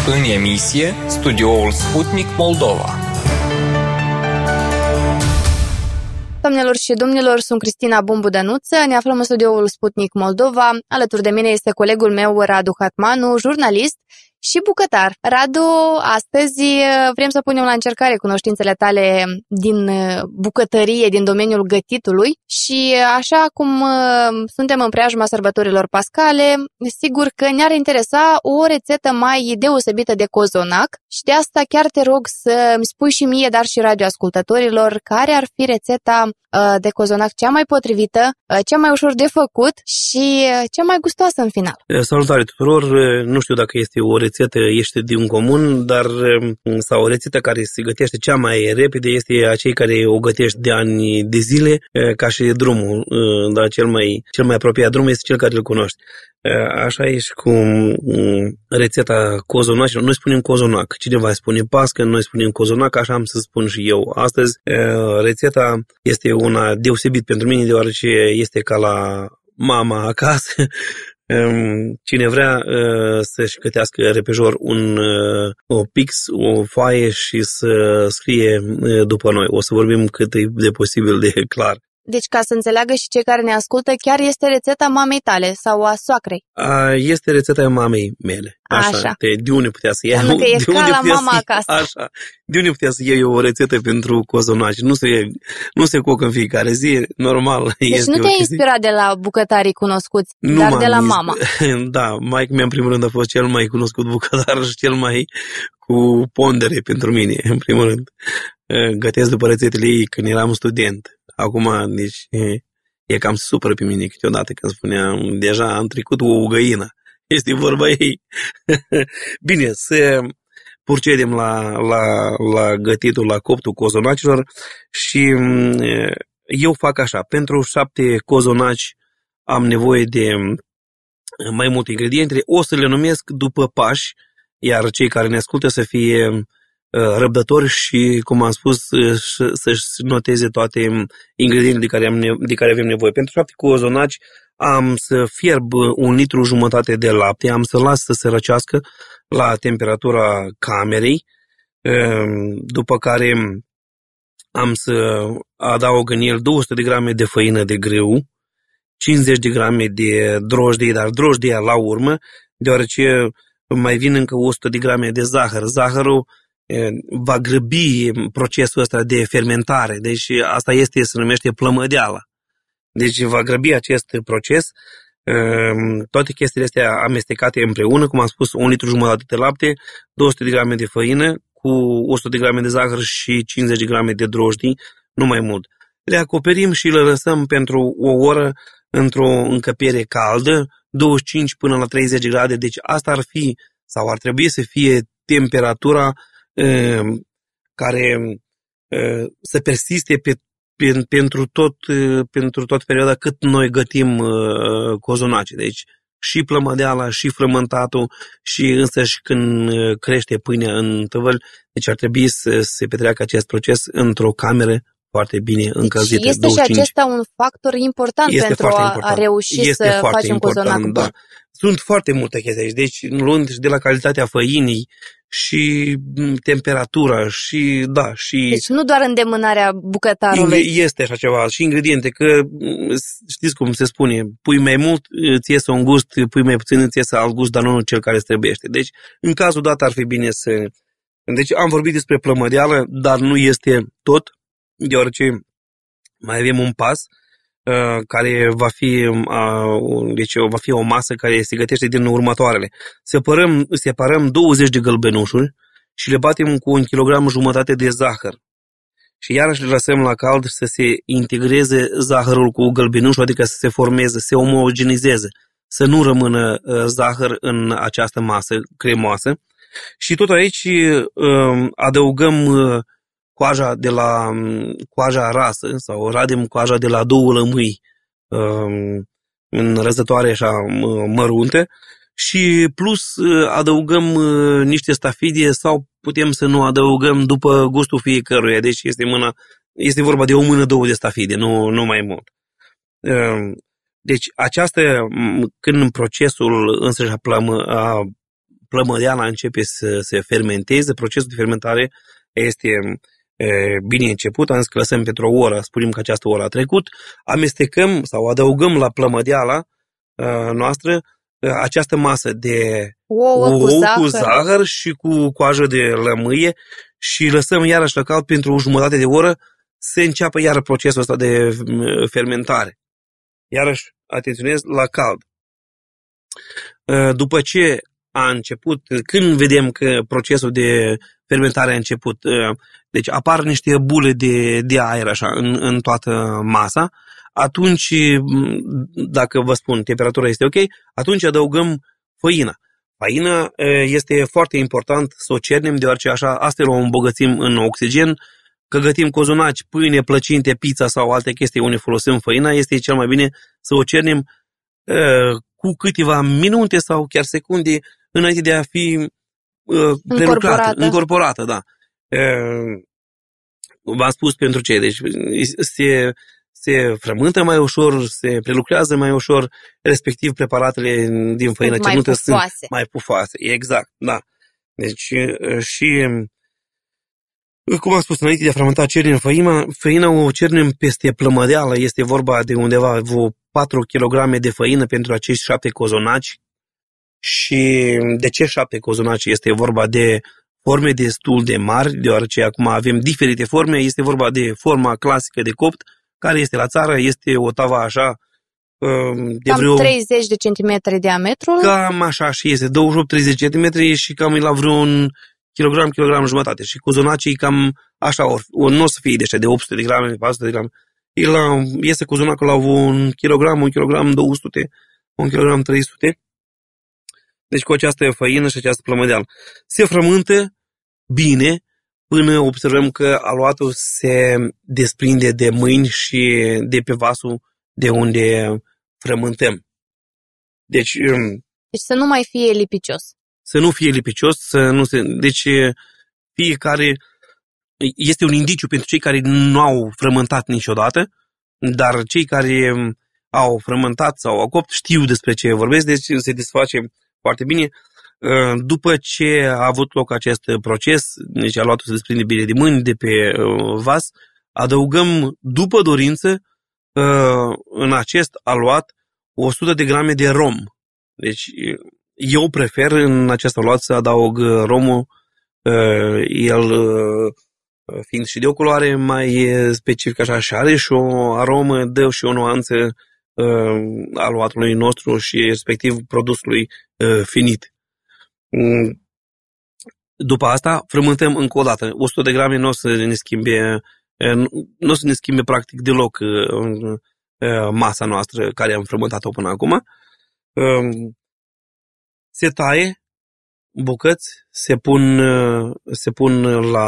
În emisie, studioul Sputnik Moldova. Doamnelor și domnilor, sunt Cristina Bumbu-Dănuță, ne aflăm în studioul Sputnik Moldova. Alături de mine este colegul meu, Radu Hatmanu, jurnalist și bucătar. Radu, astăzi vrem să punem la încercare cunoștințele tale din bucătărie, din domeniul gătitului și așa cum suntem în preajma sărbătorilor pascale, sigur că ne-ar interesa o rețetă mai deosebită de cozonac și de asta chiar te rog să-mi spui și mie, dar și radioascultătorilor, care ar fi rețeta de cozonac cea mai potrivită, cea mai ușor de făcut și cea mai gustoasă în final. Salutare tuturor! Nu știu dacă este o rețetă ieșită din comun, dar sau o rețetă care se gătește cea mai repede este acei care o gătești de ani de zile, ca și drumul, dar cel mai apropiat drum este cel care îl cunoști. Așa e și cu rețeta cozonacilor. Noi spunem cozonac, cineva spune pască, noi spunem cozonac, așa am să spun și eu astăzi. Rețeta este una deosebit pentru mine, deoarece este ca la mama acasă. Cine vrea să-și gătească repejor o pix, o foaie și să scrie după noi. O să vorbim cât e de posibil de clar. Deci, ca să înțeleagă și cei care ne ascultă, chiar este rețeta mamei tale sau a soacrei? Este rețeta mamei mele. Așa. De unde putea să iau? Că e ca la mama acasă. Așa. De unde putea să iau eu o rețetă pentru cozonaci? Nu se cocă în fiecare zi, normal. Deci nu te-ai inspirat de la bucătarii cunoscuți, dar de la mama. Da, maică mea în primul rând a fost cel mai cunoscut bucătar și cel mai cu pondere pentru mine, în primul rând. Gătesc după rețetele ei când eram student. Acum, deci, e cam supără pe mine câteodată când spuneam, deja am trecut o găină. Este vorba ei. Bine, să procedem la gătitul, la coptul cozonacilor și eu fac așa. Pentru 7 cozonaci am nevoie de mai multe ingrediente. O să le numesc după pași, iar cei care ne ascultă să fie răbdători și, cum am spus, să-și noteze toate ingredientele de care avem nevoie. Pentru 7 cozonaci am să fierb 1,5 litru de lapte, am să las să se răcească la temperatura camerei, după care am să adaug în el 200 de grame de făină de grâu, 50 de grame de drojdie, dar drojdia la urmă, deoarece mai vin încă 100 de grame de zahăr. Zahărul va grăbi procesul ăsta de fermentare, deci asta se numește plămădeala. Deci va grăbi acest proces, toate chestiile astea amestecate împreună, cum am spus, 1,5 litru de lapte, 200 de grame de făină, cu 100 de grame de zahăr și 50 de grame de drojdii, nu mai mult. Le acoperim și le lăsăm pentru o oră într-o încăpere caldă, 25 până la 30 de grade, deci asta ar fi, sau ar trebui să fie temperatura care să persiste pentru tot perioada cât noi gătim cozonaci. Deci și plămădeala, și frământatul, și însăși când crește pâinea în tăvăl, deci ar trebui să se petreacă acest proces într-o cameră foarte bine încălzită. Deci este 25. Și acesta un factor important pentru a reuși să facem cozonac bun. Da. Sunt foarte multe chestii aici, deci luând de la calitatea făinii și temperatura și da, și... Deci nu doar îndemânarea bucătarului. Este așa ceva, și ingrediente, că știți cum se spune, pui mai mult, îți iese un gust, pui mai puțin, îți iese alt gust, dar nu cel care îți trebuiește. Deci, în cazul dat ar fi bine să... Deci am vorbit despre plămădeală, dar nu este tot, deoarece mai avem un pas care va fi o masă care se gătește din următoarele. Separăm 20 de gălbenușuri și le batem cu 1,5 kg de zahăr. Și iarăși le lăsăm la cald să se integreze zahărul cu gălbenușul, adică să se formeze, să se omogenizeze, să nu rămână zahăr în această masă cremoasă. Și tot aici adăugăm coaja rasă sau radem coaja de la 2 lămâi în răzătoare așa mărunte și plus adăugăm niște stafidie sau putem să nu adăugăm după gustul fiecăruia. Deci este vorba de 1 mână, 2 de stafidie, nu mai mult. Deci când procesul însăși a plămădeala începe să se fermenteze, procesul de fermentare este bine început, am zis că lăsăm pentru o oră, spunem că această oră a trecut, amestecăm sau adăugăm la plămădeala noastră această masă de ouă cu zahăr și cu coajă de lămâie și lăsăm iarăși la cald pentru o jumătate de oră să înceapă iară procesul ăsta de fermentare. Iarăși, atenționez, la cald. După ce a început, când vedem că procesul de fermentare a început, deci apar niște bule de aer așa în toată masa, atunci, dacă vă spun, temperatura este ok, atunci adăugăm făina. Făina este foarte important să o cernem, deoarece așa astfel o îmbogățim în oxigen, că gătim cozonaci, pâine, plăcinte, pizza sau alte chestii unde folosim făina, este cel mai bine să o cernem cu câteva minute sau chiar secunde înainte de a fi incorporată, da. V-am spus pentru ce, deci se frământă mai ușor, se prelucrează mai ușor, respectiv preparatele din făină cernută sunt mai pufoase. Exact, da. Deci și cum am spus, înainte de a fermenta cernem făina o cernem peste plămădeală, este vorba de undeva 4 kg de făină pentru acești 7 cozonaci. Și de ce 7 cozonaci? Este vorba de forme destul de mari, deoarece acum avem diferite forme, este vorba de forma clasică de copt, care este la țară, este o tavă așa de cam 30 de centimetri diametrul. Cam așa și este, 28-30 centimetri și cam e la vreun kilogram jumătate. Și cozonacii cam așa, nu o să fie de 800 de grame, 400 de grame. Este cozonacul la 1 kg 200, 1 kg 300. Deci cu această făină și această plămădeală. Se frământă bine până observăm că aluatul se desprinde de mâini și de pe vasul de unde frământăm. Deci să nu mai fie lipicios. Să nu fie lipicios, deci fiecare este un indiciu pentru cei care nu au frământat niciodată, dar cei care au frământat sau au copt știu despre ce vorbesc, deci se desface foarte bine. După ce a avut loc acest proces, deci aluatul se desprinde bine de mâini, de pe vas, adăugăm după dorință în acest aluat 100 de grame de rom. Deci eu prefer în acest aluat să adaug romul, el fiind și de o culoare mai specifică așa și are și o aromă, dă și o nuanță aluatului nostru și respectiv produsului finit. După asta frământăm încă o dată. 100 de grame nu o să ne schimbe practic deloc masa noastră care am frământat-o până acum. Se taie bucăți, se pun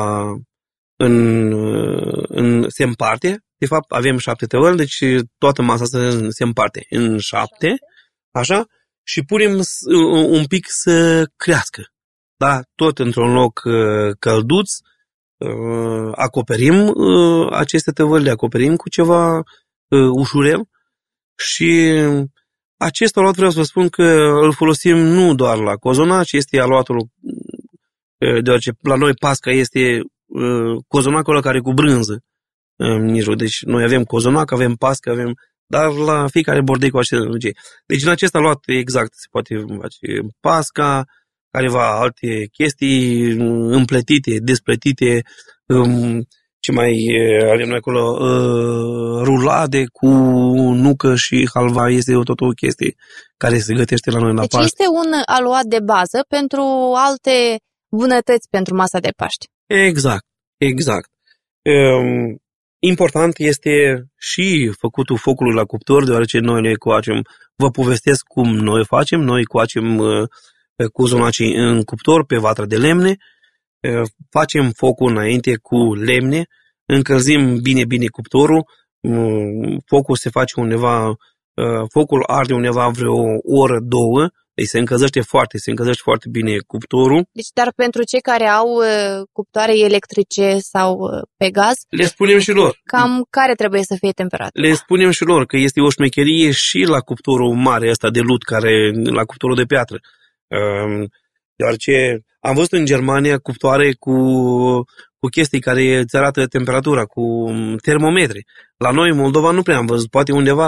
se împarte. De fapt, avem 7 tăvăli, deci toată masa se împarte în 7, așa, și punem un pic să crească. Da? Tot într-un loc călduț, acoperim aceste tăvăli, le acoperim cu ceva ușurel și acest aluat vreau să vă spun că îl folosim nu doar la cozonaci, este aluatul, deoarece la noi pasca este cozonacul ăla care cu brânză în mijloc. Deci noi avem cozonac, avem pască, dar la fiecare bordei cu aceste lungimi. Deci în acesta luat exact se poate face pasca, careva alte chestii împletite, despletite, ce mai avem noi acolo, rulade cu nucă și halva, este tot o chestie care se gătește la noi la Paște. Deci este un aluat de bază pentru alte bunătăți pentru masa de Paște. Exact. Important este și făcutul focului la cuptor, deoarece noi le coacem. Vă povestesc cum noi facem. Noi coacem cozonacii în cuptor pe vatră de lemne, facem focul înainte cu lemne, încălzim bine cuptorul, focul se face undeva, focul arde undeva vreo oră, două, deci se încălzește foarte bine cuptorul. Deci, dar pentru cei care au cuptoare electrice sau pe gaz, le spunem și lor. Cam care trebuie să fie temperatura? Le spunem și lor că este o șmecherie și la cuptorul mare ăsta de lut, la cuptorul de piatră. Deoarece am văzut în Germania cuptoare cu chestii care îți arată temperatura, cu termometri. La noi, în Moldova, nu prea am văzut, poate undeva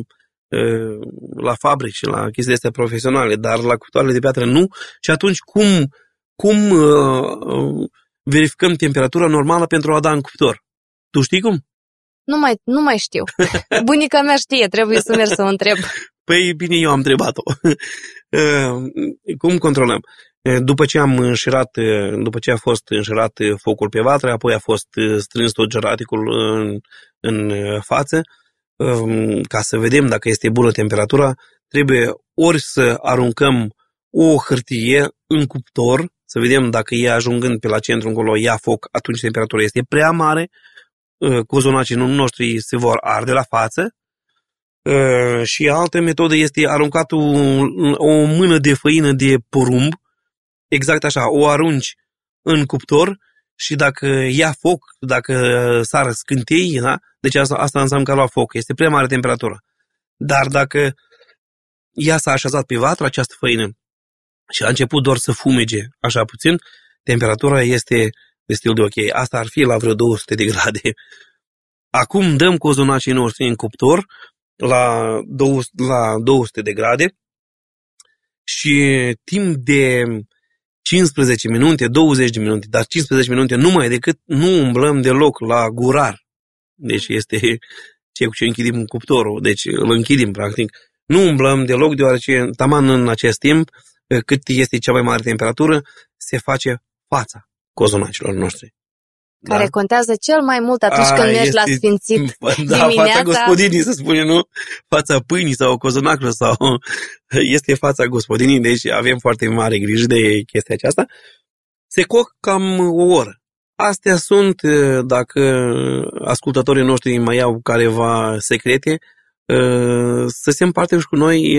la fabrici, la chestii astea profesionale, dar la cuptoarele de piatră nu. Și atunci cum verificăm temperatura normală pentru a da în cuptor? Tu știi cum? Nu mai știu. Bunica mea știe, trebuie să merg să o întreb. Păi bine, eu am întrebat-o. Cum controlăm? După ce a fost înșirat focul pe vatră, apoi a fost strâns tot geraticul în față, ca să vedem dacă este bună temperatura, trebuie ori să aruncăm o hârtie în cuptor, să vedem dacă ea ajungând pe la centru încolo ia foc, atunci temperatura este prea mare, cozonacii noștri se vor arde la față. Și altă metodă este aruncat o mână de făină de porumb, exact așa, o arunci în cuptor și dacă ia foc, dacă sar scântei, da? Deci asta înseamnă că a luat foc, este prea mare temperatura. Dar dacă ea s-a așezat pe vatră, această făină, și a început doar să fumege așa puțin, temperatura este destul de ok. Asta ar fi la vreo 200 de grade. Acum dăm cozonacii noștri în cuptor la 200 de grade și timp de 15 minute, 20 de minute, dar 15 minute numai decât nu umblăm deloc la gurar. Deci este ce cu ce închidem cuptorul, deci îl închidem practic. Nu umblăm deloc, deoarece taman în acest timp, cât este cea mai mare temperatură, se face fața cozonacilor noștri. Care contează cel mai mult atunci când mergi la sfințit dimineața. Fața gospodinii, să spune, nu? Fața pâinii sau cozonacului sau este fața gospodinii, deci avem foarte mare grijă de chestia aceasta. Se coc cam o oră. Astea sunt, dacă ascultătorii noștri mai au careva secrete, să se împartă și cu noi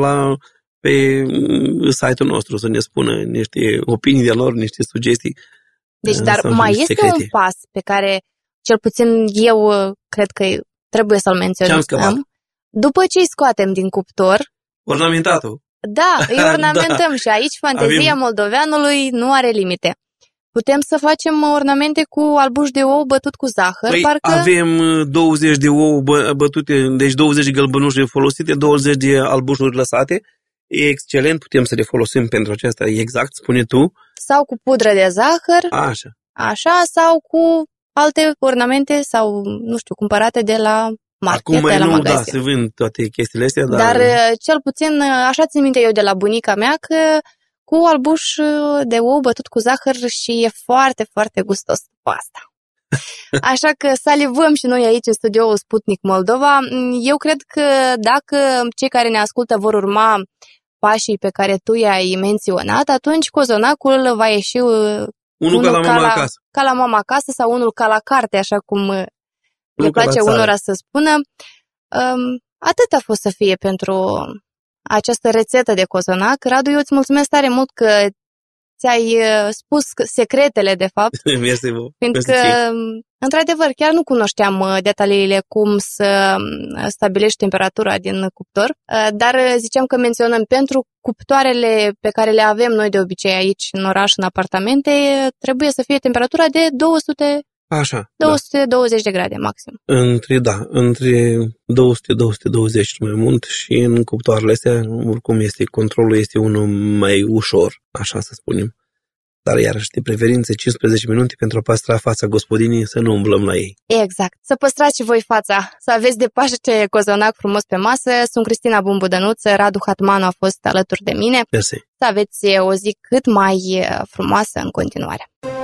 pe site-ul nostru, să ne spună niște opinii de lor, niște sugestii. Deci, dar mai este secrete. Un pas pe care, cel puțin eu cred că trebuie să-l menționăm. După ce îi scoatem din cuptor... Ornamentatul. Da, îi ornamentăm și aici fantezia moldoveanului nu are limite. Putem să facem ornamente cu albuș de ou bătut cu zahăr. Păi avem 20 de ou bătute, deci 20 de gălbănuși folosite, 20 de albușuri lăsate. E excelent, putem să le folosim pentru acesta, exact, spune tu. Sau cu pudră de zahăr. Așa, sau cu alte ornamente sau, nu știu, cumpărate de la market, acum mai de la nu, magazin. Da, se vând toate chestiile astea. Dar cel puțin, așa țin minte eu de la bunica mea, că cu albuș de ou bătut cu zahăr și e foarte, foarte gustos după asta. Așa că salivăm și noi aici în studioul Sputnik Moldova. Eu cred că dacă cei care ne ascultă vor urma pașii pe care tu i-ai menționat, atunci cozonacul va ieși unul ca la mama acasă. Ca la mama acasă sau unul ca la carte, așa cum le place unora să spună. Atât a fost să fie pentru această rețetă de cozonac. Radu, eu îți mulțumesc tare mult că ți-ai spus secretele, de fapt. Pentru că, într-adevăr, chiar nu cunoșteam detaliile cum să stabilești temperatura din cuptor, dar ziceam că menționăm pentru cuptoarele pe care le avem noi de obicei aici în oraș, în apartamente, trebuie să fie temperatura de 220 de grade maxim. Între 200-220 mai mult și în cuptoarele astea, oricum controlul este unul mai ușor, așa să spunem. Dar iarăși de preferință 15 minute pentru a păstra fața gospodinii, să nu umblăm la ei. Exact. Să păstrați și voi fața, să aveți de Paște cozonac frumos pe masă. Sunt Cristina Bumbudănuță, Radu Hatmanu a fost alături de mine. Mersi. Să aveți o zi cât mai frumoasă în continuare.